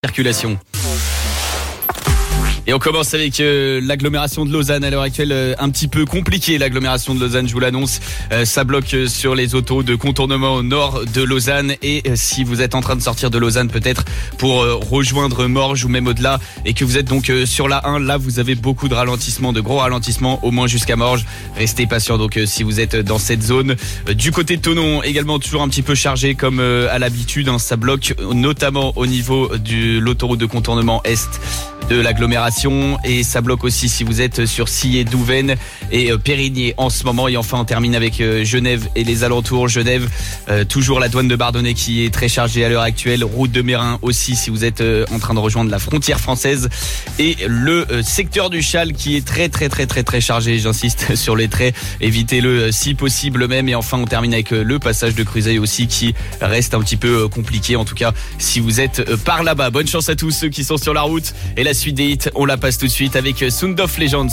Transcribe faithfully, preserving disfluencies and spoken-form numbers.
circulation. Et on commence avec euh, l'agglomération de Lausanne à l'heure actuelle, euh, un petit peu compliqué l'agglomération de Lausanne, je vous l'annonce. Euh, ça bloque euh, sur les autos de contournement au nord de Lausanne. Et euh, si vous êtes en train de sortir de Lausanne peut-être pour euh, rejoindre Morges ou même au-delà et que vous êtes donc euh, sur la un, là vous avez beaucoup de ralentissements, de gros ralentissements au moins jusqu'à Morges. Restez patient donc euh, si vous êtes dans cette zone. Euh, du côté de Thonon également toujours un petit peu chargé comme euh, à l'habitude, hein, ça bloque notamment au niveau de l'autoroute de contournement est de l'agglomération et ça bloque aussi si vous êtes sur Sillé, Douvaine et euh, Périgny en ce moment. Et enfin on termine avec euh, Genève et les alentours. Genève, euh, toujours la douane de Bardonnay qui est très chargée à l'heure actuelle, route de Mérin aussi si vous êtes euh, en train de rejoindre la frontière française et le euh, secteur du Châle qui est très très très très très chargé, j'insiste sur les traits, évitez-le euh, si possible même. Et enfin on termine avec euh, le passage de Cruzeil aussi qui reste un petit peu euh, compliqué en tout cas si vous êtes euh, par là-bas. Bonne chance à tous ceux qui sont sur la route et la suite des hits, on la passe tout de suite avec Sound of Legends.